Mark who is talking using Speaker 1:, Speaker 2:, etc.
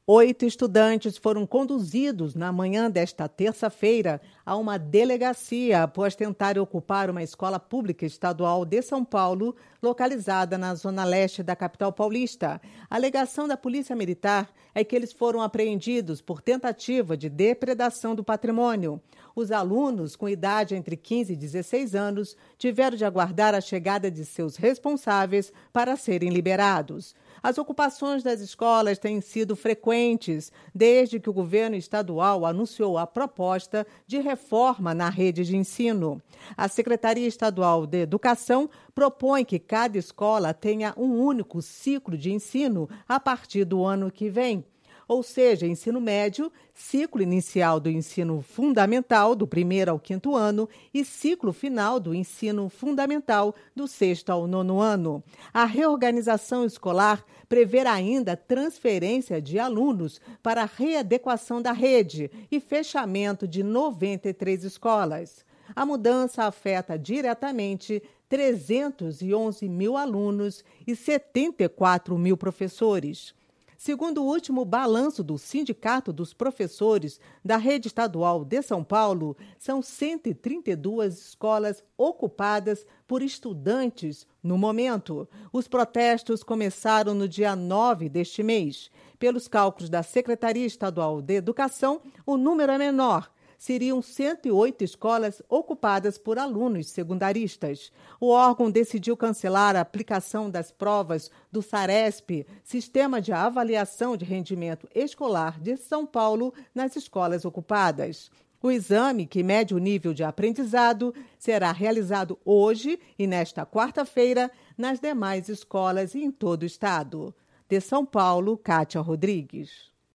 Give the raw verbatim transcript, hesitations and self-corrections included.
Speaker 1: Oito estudantes foram conduzidos na manhã desta terça-feira a uma delegacia após tentarem ocupar uma escola pública estadual de São Paulo, localizada na zona leste da capital paulista. A alegação da Polícia Militar é que eles foram apreendidos por tentativa de depredação do patrimônio. Os alunos, com idade entre quinze e dezesseis anos, tiveram de aguardar a chegada de seus responsáveis para serem liberados. As ocupações das escolas têm sido frequentes desde que o governo estadual anunciou a proposta de reforma na rede de ensino. A Secretaria Estadual de Educação propõe que cada escola tenha um único ciclo de ensino a partir do ano que vem. Ou seja, ensino médio, ciclo inicial do ensino fundamental, do primeiro ao quinto ano, e ciclo final do ensino fundamental, do sexto ao nono ano. A reorganização escolar prevê ainda transferência de alunos para a readequação da rede e fechamento de noventa e três escolas. A mudança afeta diretamente trezentos e onze mil alunos e setenta e quatro mil professores. Segundo o último balanço do Sindicato dos Professores da Rede Estadual de São Paulo, são cento e trinta e duas escolas ocupadas por estudantes no momento. Os protestos começaram no dia nove deste mês. Pelos cálculos da Secretaria Estadual de Educação, o número é menor. Seriam cento e oito escolas ocupadas por alunos secundaristas. O órgão decidiu cancelar a aplicação das provas do SARESP, Sistema de Avaliação de Rendimento Escolar de São Paulo, nas escolas ocupadas. O exame, que mede o nível de aprendizado, será realizado hoje e nesta quarta-feira nas demais escolas e em todo o estado. De São Paulo, Kátia Rodrigues.